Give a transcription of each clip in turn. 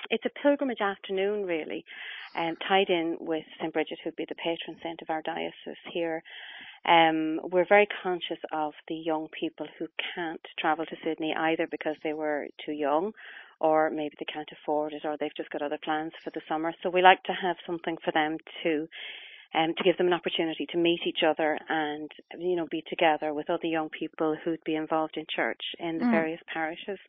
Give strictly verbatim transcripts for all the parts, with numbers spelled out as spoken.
it's a pilgrimage afternoon, really, um, tied in with Saint Bridget, who'd be the patron saint of our diocese here. Um, we're very conscious of the young people who can't travel to Sydney either because they were too young, or maybe they can't afford it, or they've just got other plans for the summer. So we like to have something for them to um, to give them an opportunity to meet each other and, you know, be together with other young people who'd be involved in church in the mm. various parishes.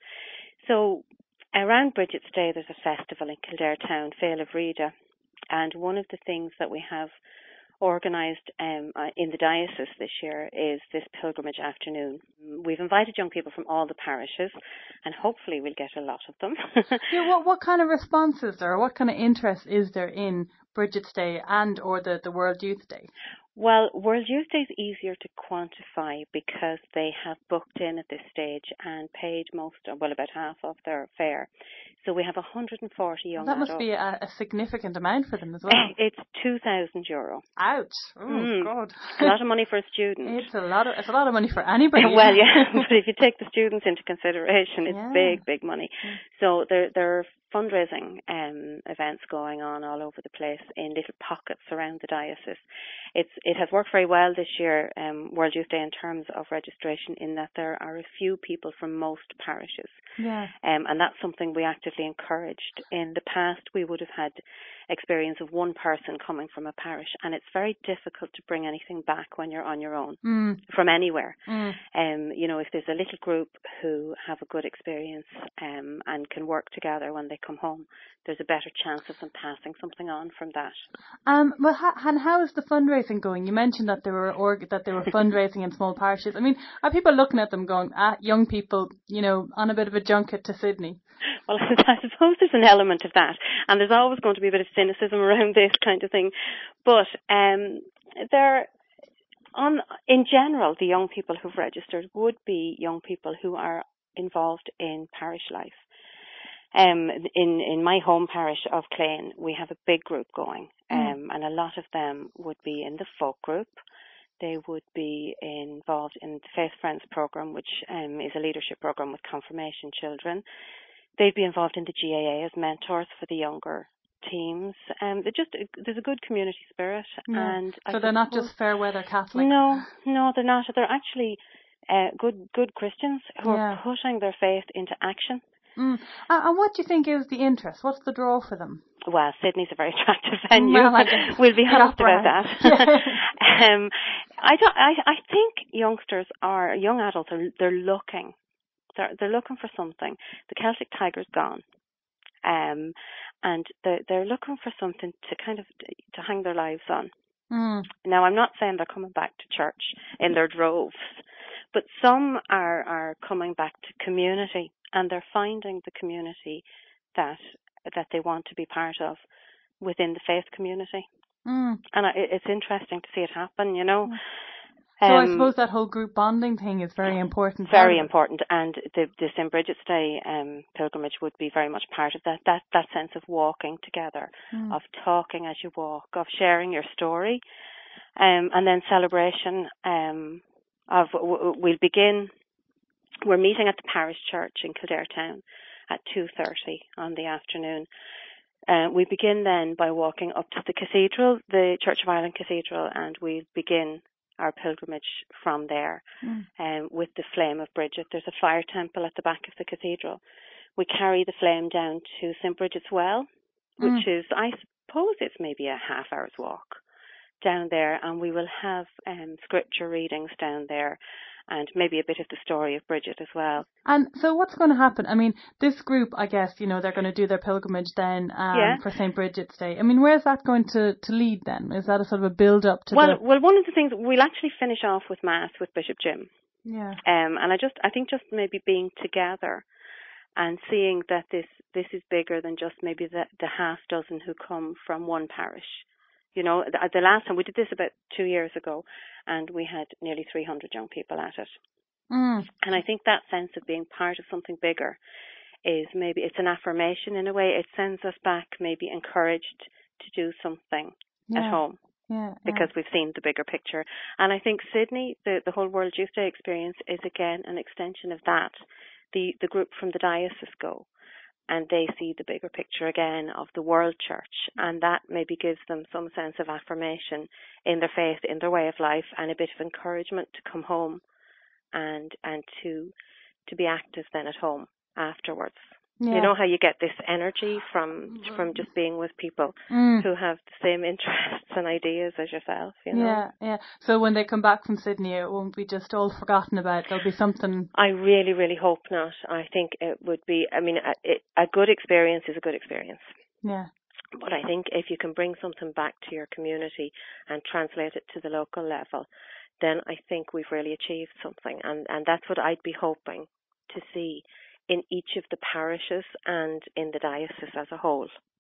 So around Bridget's Day, there's a festival in Kildare Town, Féil of Rida, and one of the things that we have organised um, in the diocese this year is this pilgrimage afternoon. We've invited young people from all the parishes, and hopefully we'll get a lot of them. yeah, what what kind of response is there, or what kind of interest is there in Bridget's Day and or the, the World Youth Day? Well, World Youth Day is easier to quantify because they have booked in at this stage and paid most, well, about half of their fare. So we have one hundred forty young well, that adults. must be a, a significant amount for them as well. It's two thousand euro. Ouch! Oh mm. God! A lot of money for a student. It's a lot of it's a lot of money for anybody. Well, yeah, but if you take the students into consideration, it's yeah. big, big money. Yeah. So there there are fundraising um, events going on all over the place in little pockets around the diocese. It's it has worked very well this year, um, World Youth Day, in terms of registration, in that there are a few people from most parishes. Yeah. Um, and that's something we actively encouraged. In the past, we would have had experience of one person coming from a parish, and it's very difficult to bring anything back when you're on your own mm. from anywhere. Mm. Um, you know, if there's a little group who have a good experience um, and can work together when they come home, there's a better chance of them passing something on from that. Um, well, ha- and how is the fundraising going? You mentioned that they were org- that they were fundraising in small parishes. I mean, are people looking at them going, ah, young people, you know, on a bit of a junket to Sydney? Well, I suppose there's an element of that, and there's always going to be a bit of cynicism around this kind of thing. But um, there, on in general, the young people who've registered would be young people who are involved in parish life. Um, in in my home parish of Clane, we have a big group going, um, mm. and a lot of them would be in the folk group. They would be involved in the Faith Friends program, which um, is a leadership program with confirmation children. They'd be involved in the G A A as mentors for the younger teams. Um, they're just there's a good community spirit, yeah. and so I they're not suppose, just fair weather Catholics. No, no, they're not. They're actually uh, good good Christians who yeah. are putting their faith into action. Mm. Uh, and what do you think is the interest? What's the draw for them? Well, Sydney's a very attractive venue. Well, we'll be honest about that. um, I don't. I I think youngsters are young adults are they're looking. They're they're looking for something. The Celtic Tiger's gone, um, and they're they're looking for something to kind of to hang their lives on. Mm. Now, I'm not saying they're coming back to church in their droves, but some are are coming back to community, and they're finding the community that that they want to be part of within the faith community. Mm. And I, it's interesting to see it happen, you know. Mm. So um, I suppose that whole group bonding thing is very important. Very important, and the, the Saint Bridget's Day um, pilgrimage would be very much part of that. That that sense of walking together, mm. of talking as you walk, of sharing your story, um, and then celebration. Um, of we'll begin. We're meeting at the parish church in Kildare Town at two thirty on the afternoon. Uh, we begin then by walking up to the cathedral, the Church of Ireland Cathedral, and we begin our pilgrimage from there mm. um, with the flame of Bridget. There's a fire temple at the back of the cathedral. We carry the flame down to Saint Bridget's Well, which mm. is, I suppose it's maybe a half hour's walk down there, and we will have um, scripture readings down there and maybe a bit of the story of Bridget as well. And so what's going to happen? I mean, this group, I guess, you know, they're going to do their pilgrimage then um, yeah. for Saint Bridget's Day. I mean, where's that going to, to lead then? Is that a sort of a build-up to well, the... Well, one of the things, we'll actually finish off with Mass with Bishop Jim. Yeah. Um, and I just, I think just maybe being together and seeing that this, this is bigger than just maybe the, the half dozen who come from one parish. You know, the, the last time we did this about two years ago, and we had nearly three hundred young people at it. Mm. And I think that sense of being part of something bigger is maybe, it's an affirmation in a way. It sends us back maybe encouraged to do something yeah. at home. Yeah, because yeah. we've seen the bigger picture. And I think Sydney, the, the whole World Youth Day experience is again an extension of that. The the group from the diocese go. and they see the bigger picture again of the world church, and that maybe gives them some sense of affirmation in their faith, in their way of life, and a bit of encouragement to come home and and to to be active then at home afterwards. Yeah. You know how you get this energy from from just being with people mm. who have the same interests and ideas as yourself, you know? Yeah, yeah. So when they come back from Sydney, it won't be just all forgotten about. There'll be something... I really, really hope not. I think it would be, I mean, a, it, a good experience is a good experience. Yeah. But I think if you can bring something back to your community and translate it to the local level, then I think we've really achieved something. And, and that's what I'd be hoping to see in each of the parishes and in the diocese as a whole.